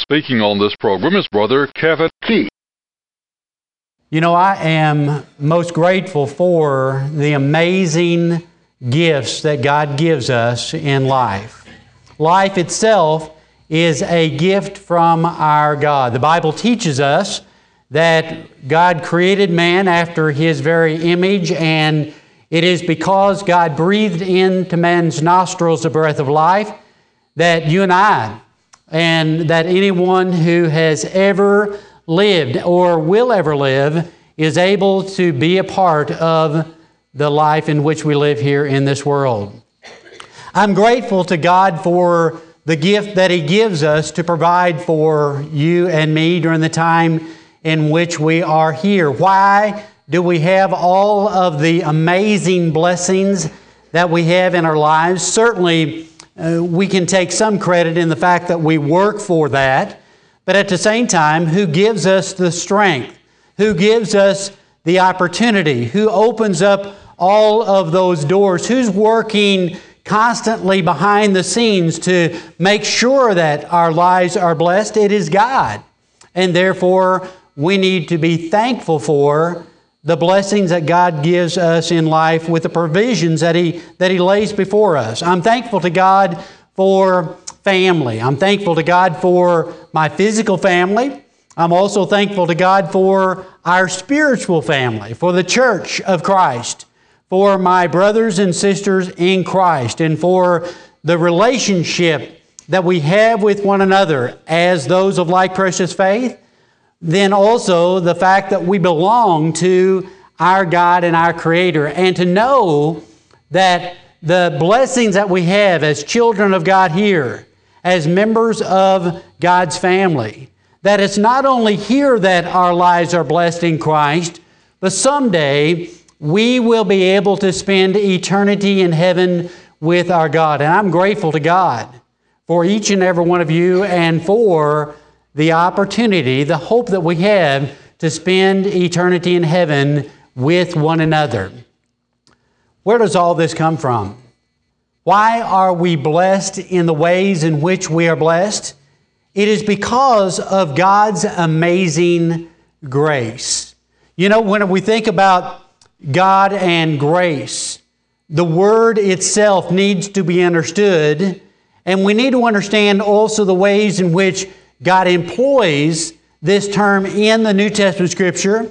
speaking on this program is Brother Kevin Key. You know, I am most grateful for the amazing gifts that God gives us in life. Life itself is a gift from our God. The Bible teaches us that God created man after His very image, and it is because God breathed into man's nostrils the breath of life that you and I, and that anyone who has ever lived or will ever live is able to be a part of the life in which we live here in this world. I'm grateful to God for the gift that He gives us to provide for you and me during the time in which we are here. Why do we have all of the amazing blessings that we have in our lives? Certainly, we can take some credit in the fact that we work for that, but at the same time, who gives us the strength? Who gives us the opportunity? Who opens up all of those doors? Who's working constantly behind the scenes to make sure that our lives are blessed? It is God. And therefore, we need to be thankful for the blessings that God gives us in life with the provisions that He lays before us. I'm thankful to God for family. I'm thankful to God for my physical family. I'm also thankful to God for our spiritual family, for the church of Christ, for my brothers and sisters in Christ, and for the relationship that we have with one another as those of like precious faith. Then also the fact that we belong to our God and our Creator, and to know that the blessings that we have as children of God here, as members of God's family, that it's not only here that our lives are blessed in Christ, but someday we will be able to spend eternity in heaven with our God. And I'm grateful to God for each and every one of you, and for the opportunity, the hope that we have to spend eternity in heaven with one another. Where does all this come from? Why are we blessed in the ways in which we are blessed? It is because of God's amazing grace. You know, when we think about God and grace, the word itself needs to be understood, and we need to understand also the ways in which God employs this term in the New Testament Scripture,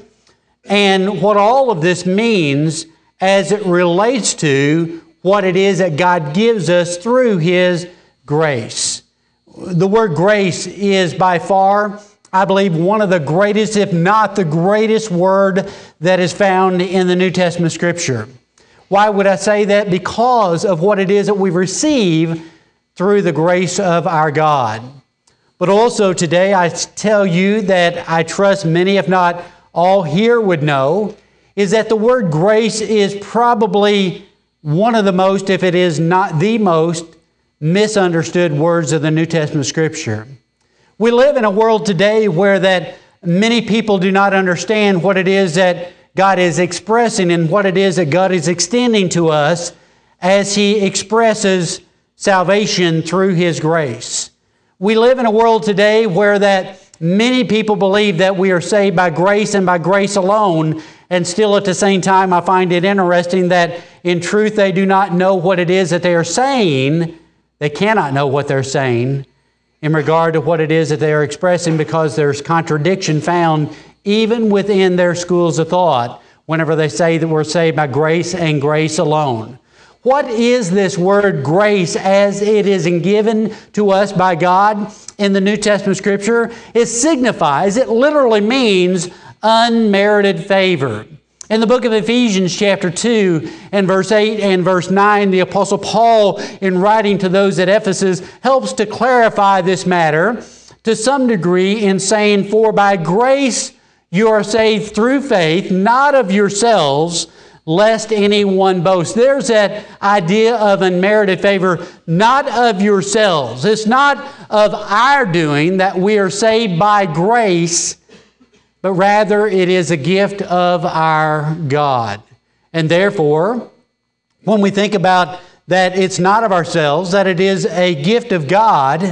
and what all of this means as it relates to what it is that God gives us through His grace. The word grace is by far, I believe, one of the greatest, if not the greatest word that is found in the New Testament Scripture. Why would I say that? Because of what it is that we receive through the grace of our God. But also today I tell you that I trust many, if not all here would know, is that the word grace is probably one of the most, if it is not the most, misunderstood words of the New Testament Scripture. We live in a world today where that many people do not understand what it is that God is expressing and what it is that God is extending to us as He expresses salvation through His grace. We live in a world today where that many people believe that we are saved by grace and by grace alone, and still at the same time I find it interesting that in truth they do not know what it is that they are saying. They cannot know what they're saying in regard to what it is that they are expressing, because there's contradiction found even within their schools of thought whenever they say that we're saved by grace and grace alone. What is this word grace as it is given to us by God in the New Testament Scripture? It signifies, it literally means unmerited favor. In the book of Ephesians chapter 2 and verse 8 and verse 9, the Apostle Paul, in writing to those at Ephesus, helps to clarify this matter to some degree in saying, "For by grace you are saved through faith, not of yourselves, lest anyone boast." There's that idea of unmerited favor, not of yourselves. It's not of our doing that we are saved by grace, but rather it is a gift of our God. And therefore, when we think about that it's not of ourselves, that it is a gift of God,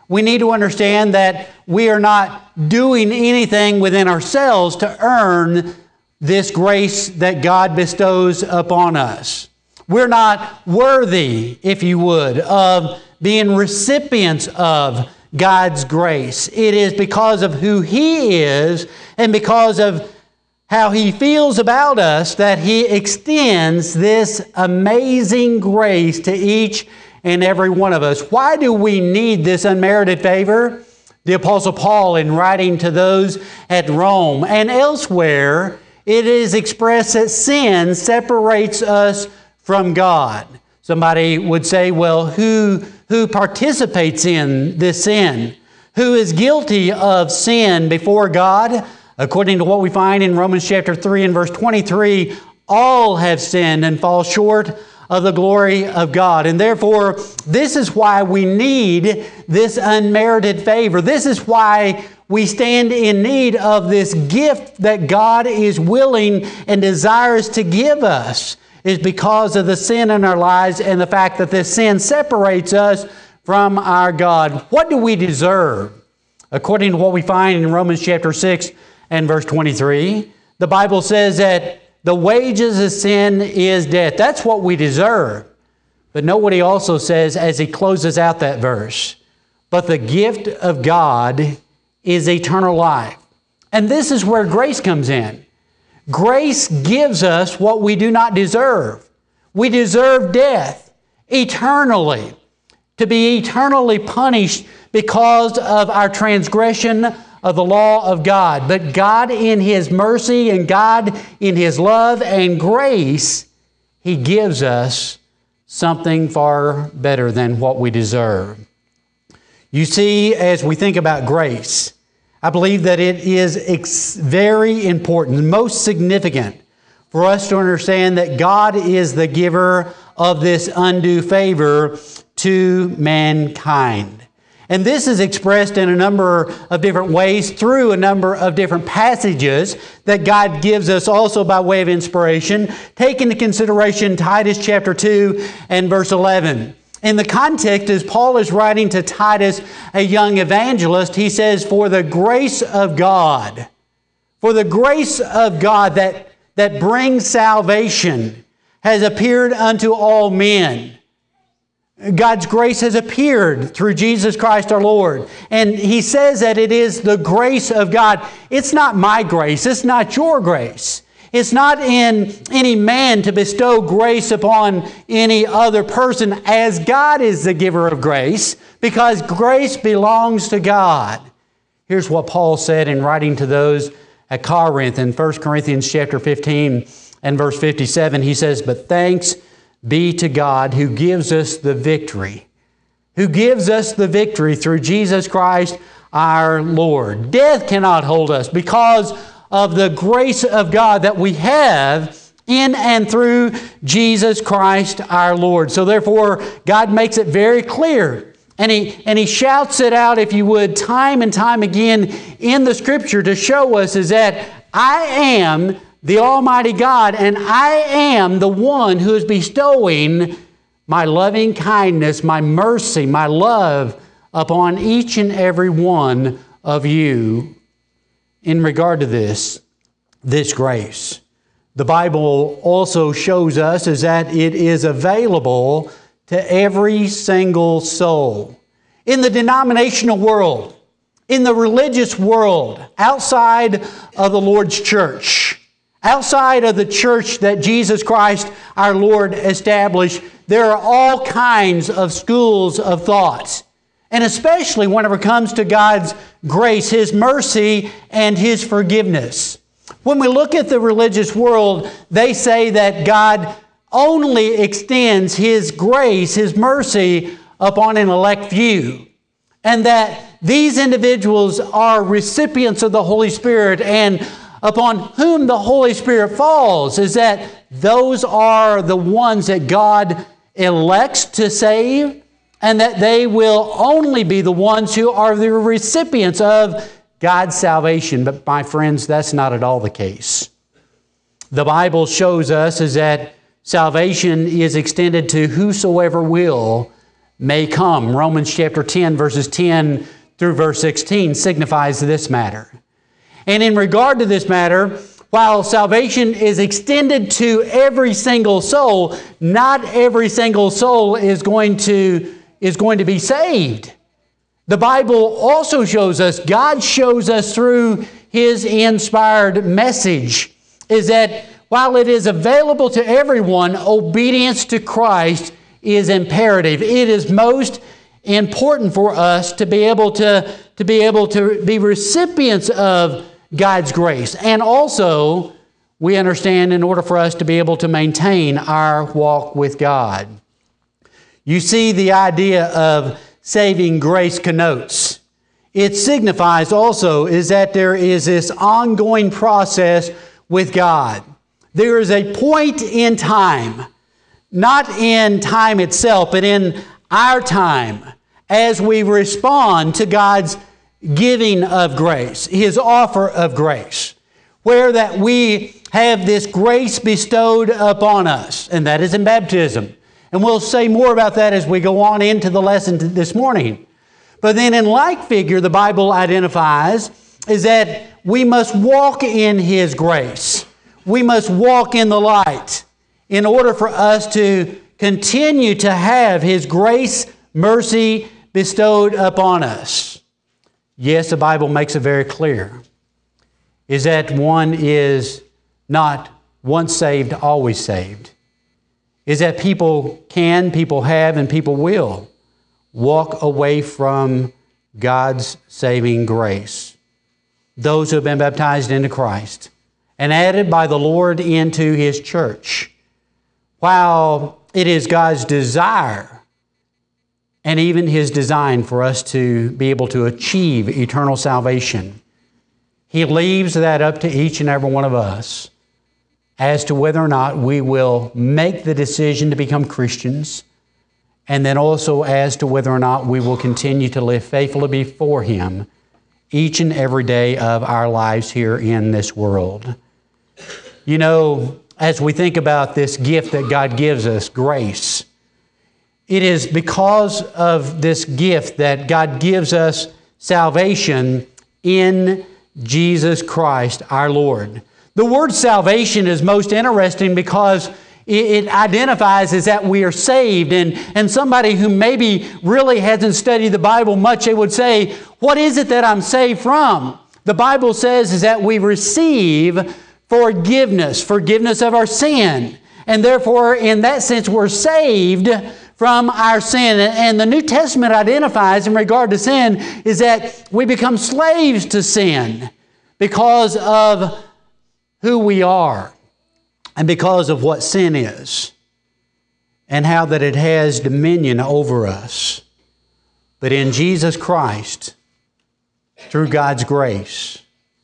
We need to understand that we are not doing anything within ourselves to earn this grace that God bestows upon us. We're not worthy, if you would, of being recipients of God's grace. It is because of who He is and because of how He feels about us that He extends this amazing grace to each and every one of us. Why do we need this unmerited favor? The Apostle Paul, in writing to those at Rome and elsewhere, it is expressed that sin separates us from God. Somebody would say, well, who participates in this sin? Who is guilty of sin before God? According to what we find in Romans chapter 3 and verse 23, all have sinned and fall short of the glory of God. And therefore, this is why we need this unmerited favor. This is why we stand in need of this gift that God is willing and desires to give us, is because of the sin in our lives and the fact that this sin separates us from our God. What do we deserve? According to what we find in Romans chapter 6 and verse 23, the Bible says that the wages of sin is death. That's what we deserve. But note what he also says as he closes out that verse. But the gift of God is eternal life. And this is where grace comes in. Grace gives us what we do not deserve. We deserve death eternally, to be eternally punished because of our transgression of the law of God. But God in His mercy and God in His love and grace, He gives us something far better than what we deserve. You see, as we think about grace, I believe that it is very important, most significant for us to understand that God is the giver of this undue favor to mankind. And this is expressed in a number of different ways through a number of different passages that God gives us also by way of inspiration. Take into consideration Titus chapter 2 and verse 11. In the context, as Paul is writing to Titus, a young evangelist, he says, for the grace of God that brings salvation has appeared unto all men. God's grace has appeared through Jesus Christ our Lord. And he says that it is the grace of God. It's not my grace. It's not your grace. It's not in any man to bestow grace upon any other person, as God is the giver of grace, because grace belongs to God. Here's what Paul said in writing to those at Corinth in 1 Corinthians chapter 15 and verse 57. He says, but thanks be to God who gives us the victory, through Jesus Christ our Lord. Death cannot hold us because of the grace of God that we have in and through Jesus Christ our Lord. So therefore, God makes it very clear, and He shouts it out, if you would, time and time again in the Scripture to show us is that I am the Almighty God, and I am the one who is bestowing my loving kindness, my mercy, my love upon each and every one of you in regard to this grace. The Bible also shows us is that it is available to every single soul. In the denominational world, in the religious world, outside of the Lord's church, outside of the church that Jesus Christ our Lord established, there are all kinds of schools of thoughts. And especially whenever it comes to God's grace, His mercy, and His forgiveness. When we look at the religious world, they say that God only extends His grace, His mercy, upon an elect few. And that these individuals are recipients of the Holy Spirit, and upon whom the Holy Spirit falls is that those are the ones that God elects to save, and that they will only be the ones who are the recipients of God's salvation. But my friends, that's not at all the case. The Bible shows us is that salvation is extended to whosoever will may come. Romans chapter 10, verses 10 through verse 16 signifies this matter. And in regard to this matter, while salvation is extended to every single soul, not every single soul is going to be saved. The Bible also shows us, God shows us through His inspired message, is that while it is available to everyone, obedience to Christ is imperative. It is most important for us to be able to be recipients of God's grace. And also, we understand in order for us to be able to maintain our walk with God. You see, the idea of saving grace connotes. It signifies also is that there is this ongoing process with God. There is a point in time, not in time itself, but in our time, as we respond to God's giving of grace, His offer of grace, where that we have this grace bestowed upon us, and that is in baptism. And we'll say more about that as we go on into the lesson this morning. But then in like figure, the Bible identifies is that we must walk in His grace. We must walk in the light in order for us to continue to have His grace, mercy bestowed upon us. Yes, the Bible makes it very clear, is that one is not once saved, always saved. Is that people can, people have, and people will walk away from God's saving grace. Those who have been baptized into Christ and added by the Lord into His church. While it is God's desire and even His design for us to be able to achieve eternal salvation, He leaves that up to each and every one of us as to whether or not we will make the decision to become Christians, and then also as to whether or not we will continue to live faithfully before Him each and every day of our lives here in this world. You know, as we think about this gift that God gives us, grace, it is because of this gift that God gives us salvation in Jesus Christ our Lord. The word salvation is most interesting because it identifies as that we are saved. And somebody who maybe really hasn't studied the Bible much, they would say, what is it that I'm saved from? The Bible says is that we receive forgiveness of our sin. And therefore, in that sense, we're saved from our sin. And the New Testament identifies in regard to sin is that we become slaves to sin because of who we are and because of what sin is and how that it has dominion over us. But in Jesus Christ, through God's grace,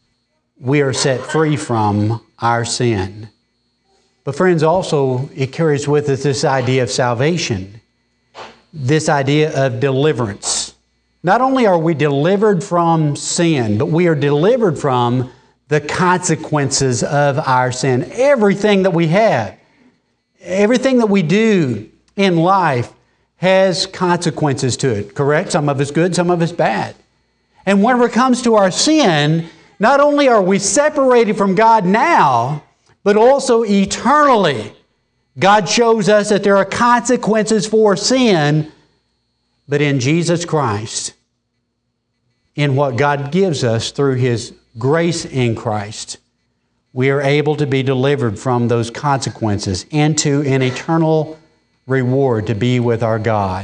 we are set free from our sin. But friends, also it carries with it this idea of salvation, this idea of deliverance. Not only are we delivered from sin, but we are delivered from the consequences of our sin. Everything that we have, everything that we do in life has consequences to it, correct? Some of it's good, some of it's bad. And whenever it comes to our sin, not only are we separated from God now, but also eternally. God shows us that there are consequences for sin, but in Jesus Christ, in what God gives us through His grace in Christ, we are able to be delivered from those consequences into an eternal reward to be with our God.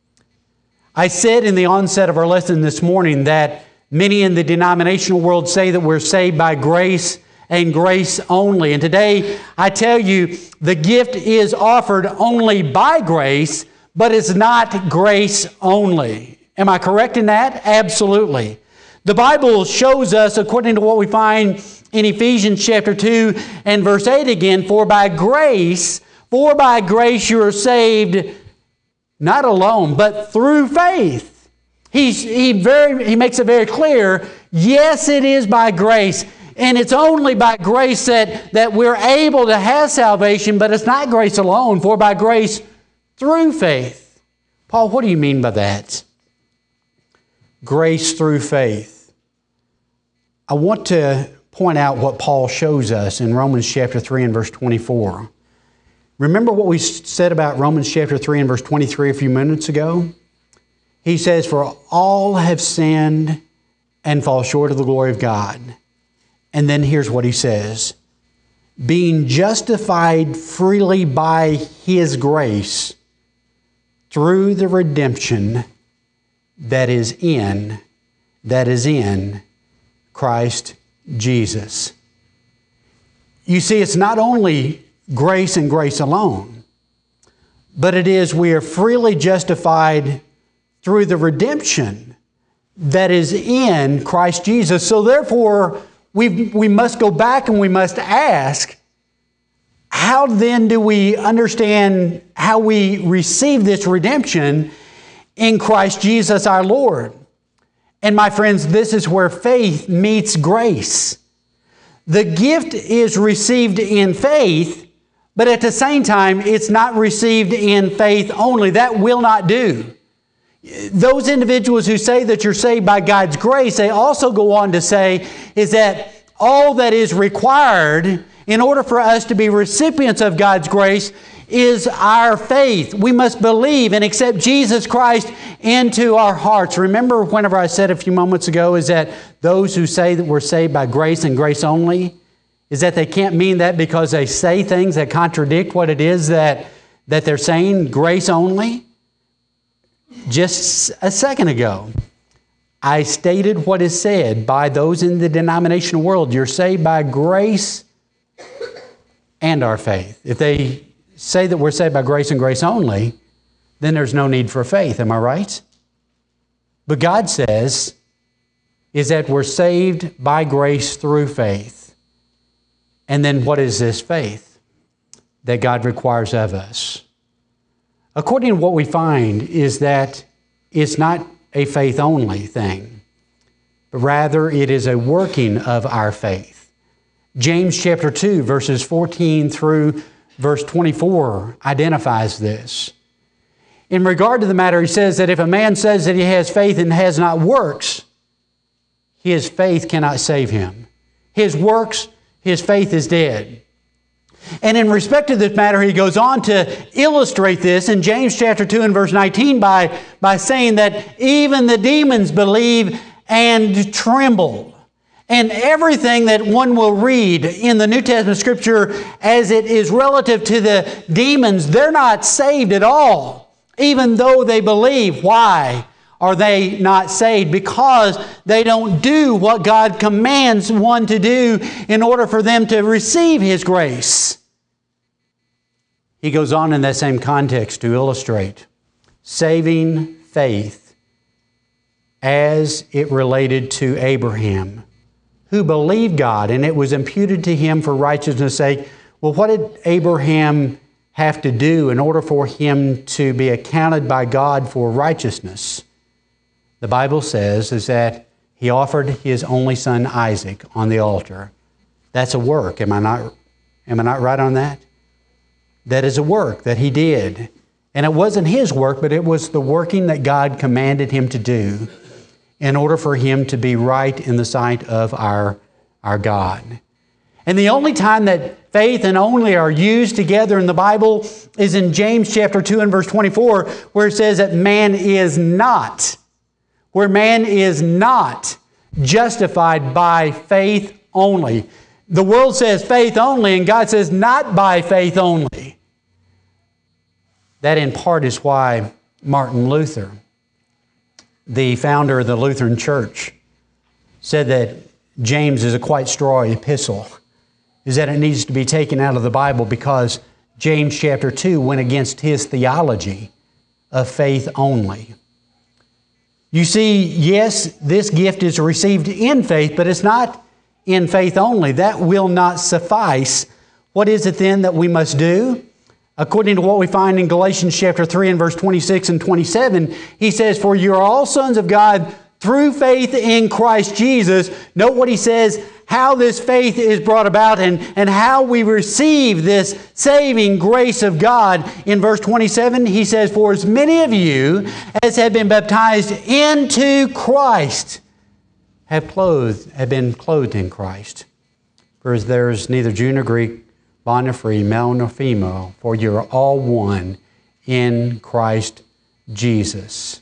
I said in the onset of our lesson this morning that many in the denominational world say that we're saved by grace and grace only. And today I tell you the gift is offered only by grace, but it's not grace only. Am I correct in that? Absolutely. The Bible shows us, according to what we find in Ephesians chapter 2 and verse 8 again, for by grace you are saved, not alone, but through faith. He makes it very clear, yes, it is by grace. And it's only by grace that we're able to have salvation, but it's not grace alone, for by grace through faith. Paul, what do you mean by that? Grace through faith. I want to point out what Paul shows us in Romans chapter 3 and verse 24. Remember what we said about Romans chapter 3 and verse 23 a few minutes ago? He says, for all have sinned and fall short of the glory of God. And then here's what he says. Being justified freely by His grace through the redemption that is in Christ Jesus. You see, it's not only grace and grace alone, but it is we are freely justified through the redemption that is in Christ Jesus. So therefore, we must go back and we must ask, how then do we understand how we receive this redemption in Christ Jesus our Lord? And my friends, this is where faith meets grace. The gift is received in faith, but at the same time, it's not received in faith only. That will not do. Those individuals who say that you're saved by God's grace, they also go on to say is that all that is required in order for us to be recipients of God's grace is our faith. We must believe and accept Jesus Christ into our hearts. Remember whenever I said a few moments ago is that those who say that we're saved by grace and grace only, is that they can't mean that because they say things that contradict what it is that they're saying, grace only? Just a second ago, I stated what is said by those in the denominational world. You're saved by grace and our faith. If they say that we're saved by grace and grace only, then there's no need for faith. Am I right? But God says is that we're saved by grace through faith. And then what is this faith that God requires of us? According to what we find is that it's not a faith-only thing, but rather it is a working of our faith. James chapter 2, verses 14 through verse 24 identifies this. In regard to the matter, he says that if a man says that he has faith and has not works, his faith cannot save him. His works, his faith is dead. And in respect to this matter, he goes on to illustrate this in James chapter 2 and verse 19 by saying that even the demons believe and tremble. And everything that one will read in the New Testament Scripture as it is relative to the demons, they're not saved at all, even though they believe. Why are they not saved? Because they don't do what God commands one to do in order for them to receive His grace. He goes on in that same context to illustrate saving faith as it related to Abraham, who believed God, and it was imputed to him for righteousness' sake. Well, what did Abraham have to do in order for him to be accounted by God for righteousness? The Bible says is that he offered his only son Isaac on the altar. That's a work. Am I not right on that? That is a work that he did. And it wasn't his work, but it was the working that God commanded him to do in order for him to be right in the sight of our God. And the only time that faith and only are used together in the Bible is in James chapter 2 and verse 24, where it says that man is not justified by faith only. The world says faith only, and God says not by faith only. That in part is why Martin Luther, the founder of the Lutheran Church, said that James is a quite straw epistle, is that it needs to be taken out of the Bible because James chapter 2 went against his theology of faith only. You see, yes, this gift is received in faith, but it's not in faith only. That will not suffice. What is it then that we must do? According to what we find in Galatians chapter 3 and verse 26 and 27, he says, "For you are all sons of God through faith in Christ Jesus. Note what he says, how this faith is brought about and how we receive this saving grace of God. In verse 27, he says, for as many of you as have been baptized into Christ have been clothed in Christ. For there is neither Jew nor Greek, bond nor free, male nor female, for you are all one in Christ Jesus.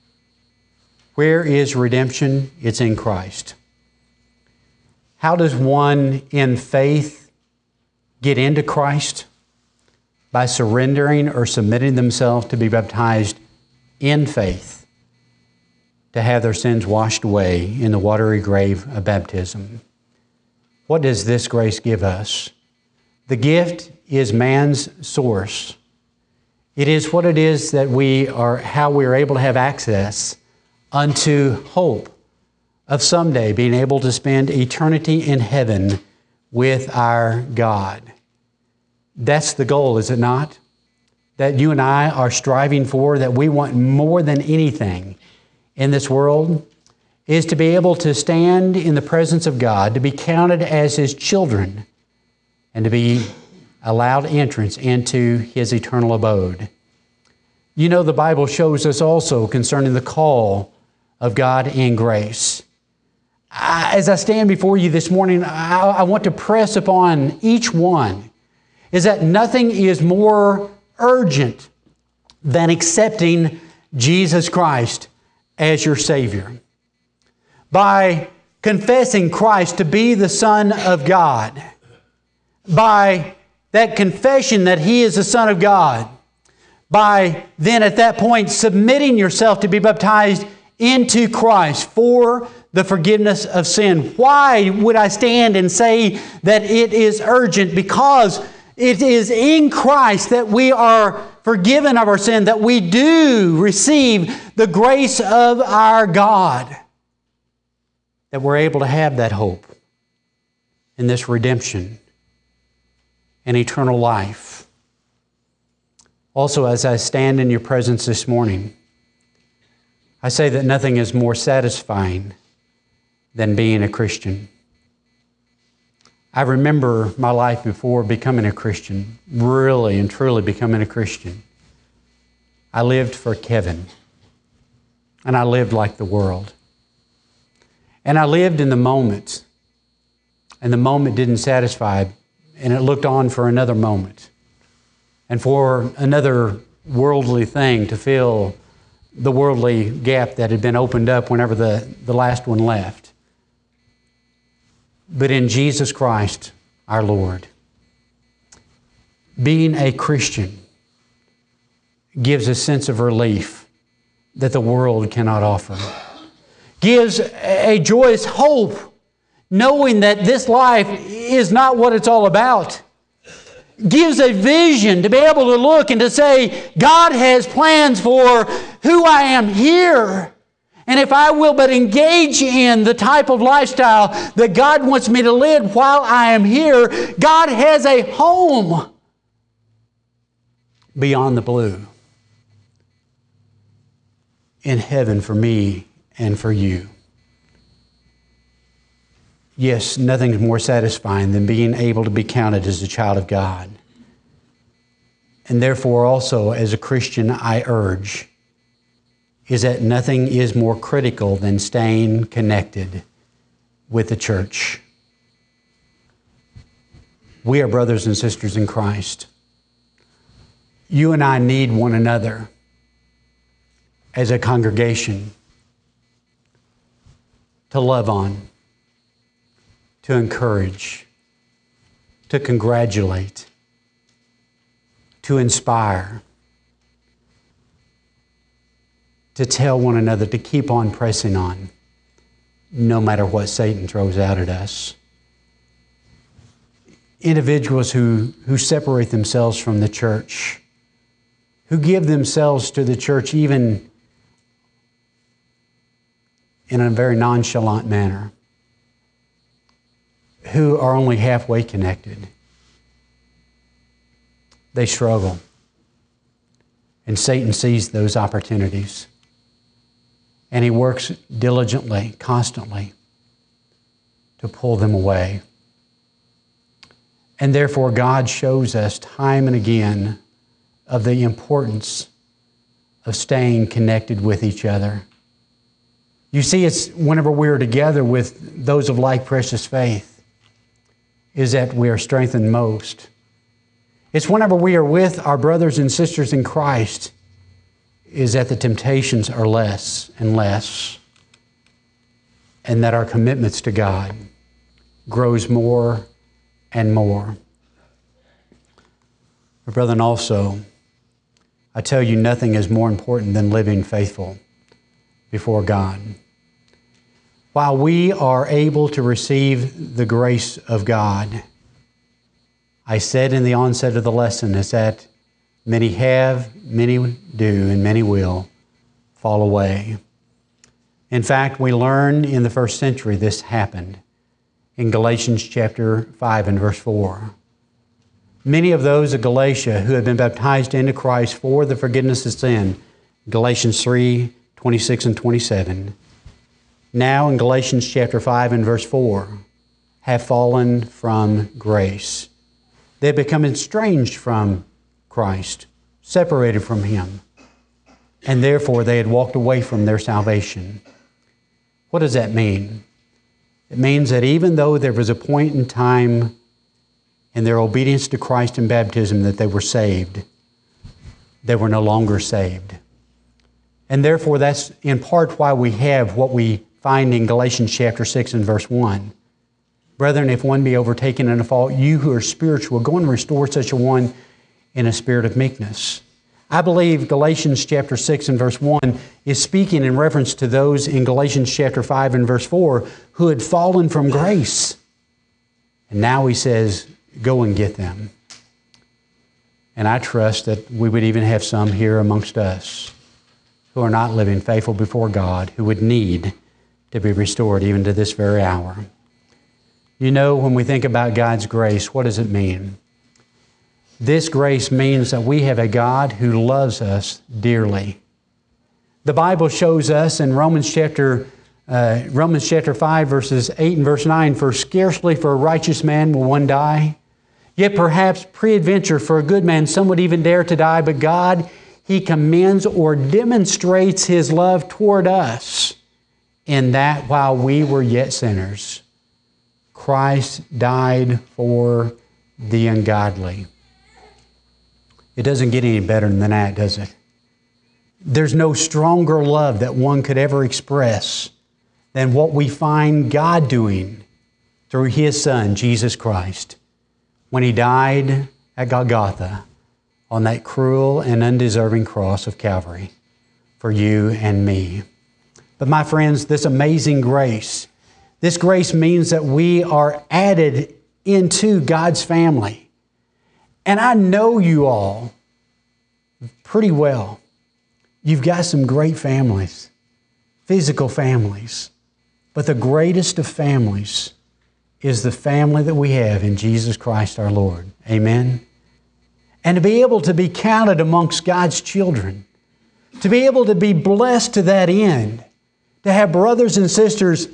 Where is redemption? It's in Christ. How does one in faith get into Christ? By surrendering or submitting themselves to be baptized in faith, to have their sins washed away in the watery grave of baptism. What does this grace give us? The gift is man's source. It is what it is that how we are able to have access unto hope of someday being able to spend eternity in heaven with our God. That's the goal, is it not? That you and I are striving for, that we want more than anything in this world, is to be able to stand in the presence of God, to be counted as His children, and to be allowed entrance into His eternal abode. You know, the Bible shows us also concerning the call of God in grace. As I stand before you this morning, I want to press upon each one is that nothing is more urgent than accepting Jesus Christ as your Savior. By confessing Christ to be the Son of God, by that confession that He is the Son of God, by then at that point submitting yourself to be baptized into Christ for the forgiveness of sin. Why would I stand and say that it is urgent? Because it is in Christ that we are forgiven of our sin, that we do receive the grace of our God, that we're able to have that hope in this redemption and eternal life. Also, as I stand in your presence this morning, I say that nothing is more satisfying than being a Christian. I remember my life before becoming a Christian, really and truly becoming a Christian. I lived for Kevin, and I lived like the world. And I lived in the moment, and the moment didn't satisfy, and it looked on for another moment, and for another worldly thing to fill the worldly gap that had been opened up whenever the last one left. But in Jesus Christ, our Lord, being a Christian gives a sense of relief that the world cannot offer. Gives a joyous hope, knowing that this life is not what it's all about. Gives a vision to be able to look and to say, God has plans for who I am here. And if I will but engage in the type of lifestyle that God wants me to live while I am here, God has a home beyond the blue in heaven for me and for you. Yes, nothing's more satisfying than being able to be counted as a child of God. And therefore also, as a Christian, I urge is that nothing is more critical than staying connected with the church. We are brothers and sisters in Christ. You and I need one another as a congregation to love on, to encourage, to congratulate, to inspire, to tell one another to keep on pressing on, no matter what Satan throws out at us. Individuals who separate themselves from the church, who give themselves to the church even in a very nonchalant manner, who are only halfway connected. They struggle. And Satan sees those opportunities. And He works diligently, constantly, to pull them away. And therefore, God shows us time and again of the importance of staying connected with each other. You see, it's whenever we are together with those of like precious faith, is that we are strengthened most. It's whenever we are with our brothers and sisters in Christ, is that the temptations are less and less, and that our commitments to God grows more and more. But brethren, also, I tell you, nothing is more important than living faithful before God. While we are able to receive the grace of God, I said in the onset of the lesson is that many have, many do, and many will fall away. In fact, we learn in the first century this happened in Galatians chapter 5 and verse 4. Many of those of Galatia who had been baptized into Christ for the forgiveness of sin, Galatians 3, 26 and 27, now in Galatians chapter 5 and verse 4, have fallen from grace. They have become estranged from Christ, separated from Him, and therefore they had walked away from their salvation. What does that mean? It means that even though there was a point in time in their obedience to Christ in baptism that they were saved, they were no longer saved. And therefore that's in part why we have what we find in Galatians chapter 6 and verse 1. Brethren, if one be overtaken in a fault, you who are spiritual, go and restore such a one in a spirit of meekness. I believe Galatians chapter 6 and verse 1 is speaking in reference to those in Galatians chapter 5 and verse 4 who had fallen from grace. And now he says, go and get them. And I trust that we would even have some here amongst us who are not living faithful before God, who would need to be restored even to this very hour. You know, when we think about God's grace, what does it mean? This grace means that we have a God who loves us dearly. The Bible shows us in Romans chapter 5, verses 8 and verse 9, for scarcely for a righteous man will one die, yet perhaps peradventure for a good man some would even dare to die, but God, He commends or demonstrates His love toward us in that while we were yet sinners, Christ died for the ungodly. It doesn't get any better than that, does it? There's no stronger love that one could ever express than what we find God doing through His Son, Jesus Christ, when He died at Golgotha on that cruel and undeserving cross of Calvary for you and me. But my friends, this amazing grace, this grace means that we are added into God's family. And I know you all pretty well. You've got some great families, physical families. But the greatest of families is the family that we have in Jesus Christ our Lord. Amen? And to be able to be counted amongst God's children, to be able to be blessed to that end, to have brothers and sisters.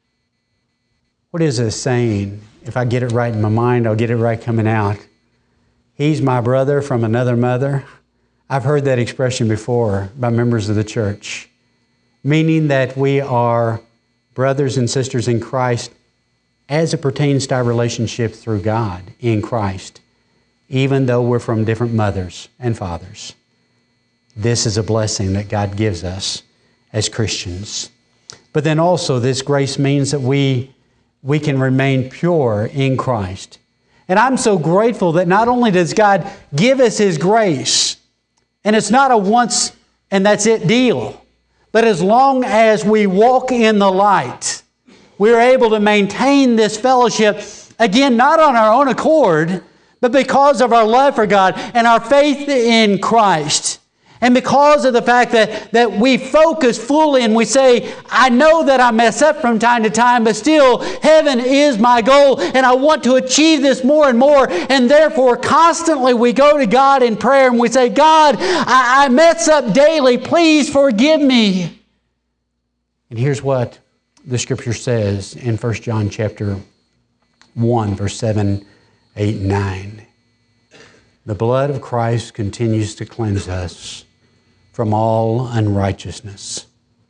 What is this saying? If I get it right in my mind, I'll get it right coming out. He's my brother from another mother. I've heard that expression before by members of the church, meaning that we are brothers and sisters in Christ as it pertains to our relationship through God in Christ, even though we're from different mothers and fathers. This is a blessing that God gives us as Christians. But then also this grace means that we can remain pure in Christ. And I'm so grateful that not only does God give us His grace, and it's not a once and that's it deal, but as long as we walk in the light, we're able to maintain this fellowship, again, not on our own accord, but because of our love for God and our faith in Christ. And because of the fact that we focus fully and we say, I know that I mess up from time to time, but still heaven is my goal and I want to achieve this more and more. And therefore constantly we go to God in prayer and we say, God, I mess up daily. Please forgive me. And here's what the Scripture says in 1 John chapter 1, verse 7, 8, and 9. The blood of Christ continues to cleanse us from all unrighteousness.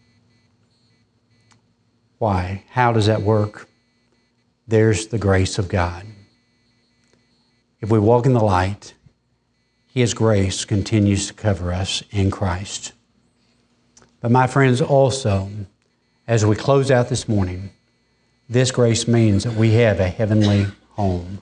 Why? How does that work? There's the grace of God. If we walk in the light, His grace continues to cover us in Christ. But my friends, also, as we close out this morning, this grace means that we have a heavenly home.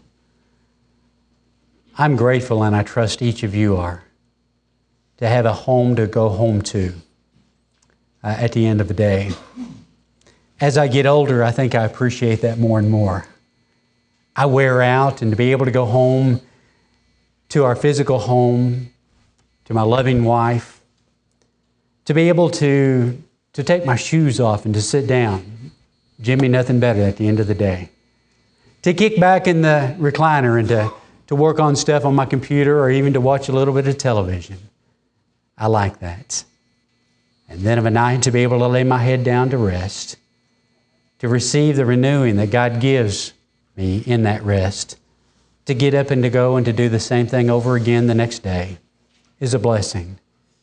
I'm grateful, and I trust each of you are, to have a home to go home to at the end of the day. As I get older, I think I appreciate that more and more. I wear out, and to be able to go home to our physical home, to my loving wife, to be able to take my shoes off and to sit down, Jimmy, nothing better at the end of the day. To kick back in the recliner and to work on stuff on my computer or even to watch a little bit of television. I like that. And then of a night to be able to lay my head down to rest, to receive the renewing that God gives me in that rest, to get up and to go and to do the same thing over again the next day is a blessing.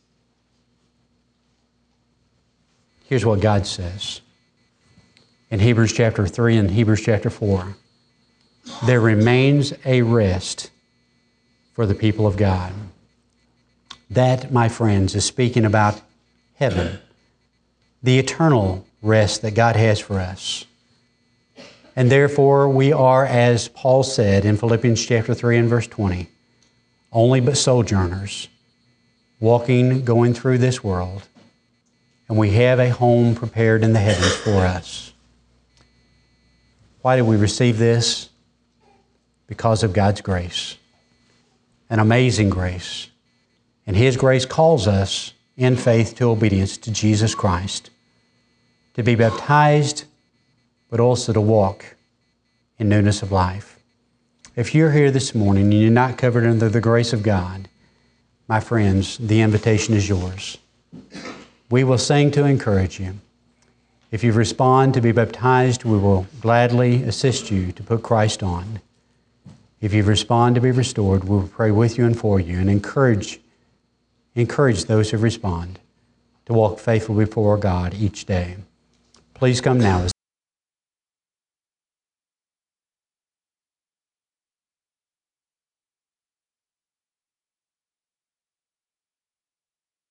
Here's what God says in Hebrews chapter 3 and Hebrews chapter 4. There remains a rest for the people of God. That, my friends, is speaking about heaven, the eternal rest that God has for us. And therefore we are, as Paul said in Philippians chapter 3 and verse 20, only but sojourners, going through this world, and we have a home prepared in the heavens for us. Why did we receive this? Because of God's grace, an amazing grace. And His grace calls us in faith to obedience to Jesus Christ, to be baptized, but also to walk in newness of life. If you're here this morning and you're not covered under the grace of God, my friends, the invitation is yours. We will sing to encourage you. If you respond to be baptized, we will gladly assist you to put Christ on. If you respond to be restored, we will pray with you and for you and encourage those who respond to walk faithfully before God each day. Please come now.